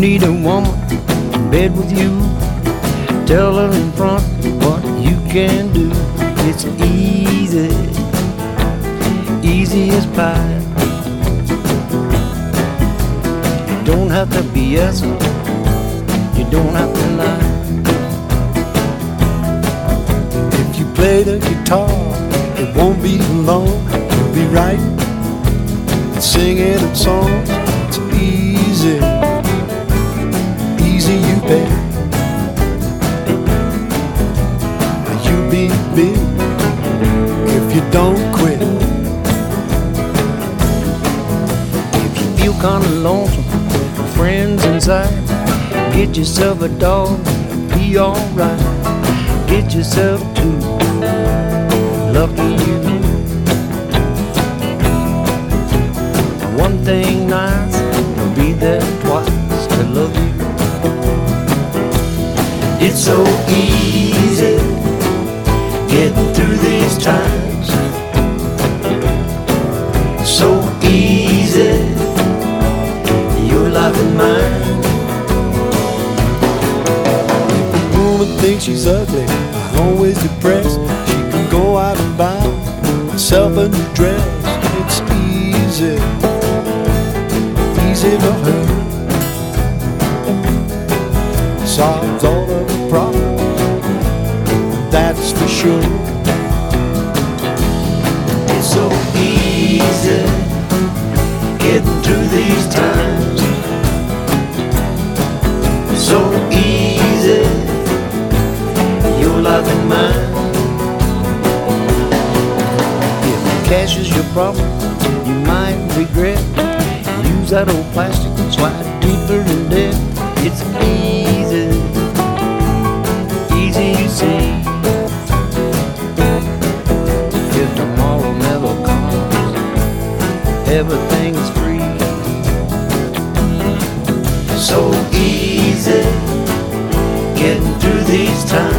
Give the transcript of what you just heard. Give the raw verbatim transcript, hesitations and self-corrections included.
need a woman in bed with you. Tell her in front what you can do. It's easy, easy as pie. You don't have to B S her, you don't have to lie. If you play the guitar, it won't be long. You'll be writing and singing and songs. It's easy, easy you bet. You'll be big if you don't quit. If you feel kinda lonesome, friends inside, get yourself a dog, be alright. Get yourself two, lucky you. One thing nice, will be there twice to love you. It's so easy getting through these times. So easy, your life and mine. If a woman thinks she's ugly, always depressed, she can go out and buy herself a new dress. It's easy, easy for her. Solves all of the problems, that's for sure. It's so easy getting through these times. So easy, your life and mine. If cash is your problem, you might regret. Use that old plastic and slide deeper in debt. It's easy, easy you see. If tomorrow never comes, everything's free. So easy getting through these times.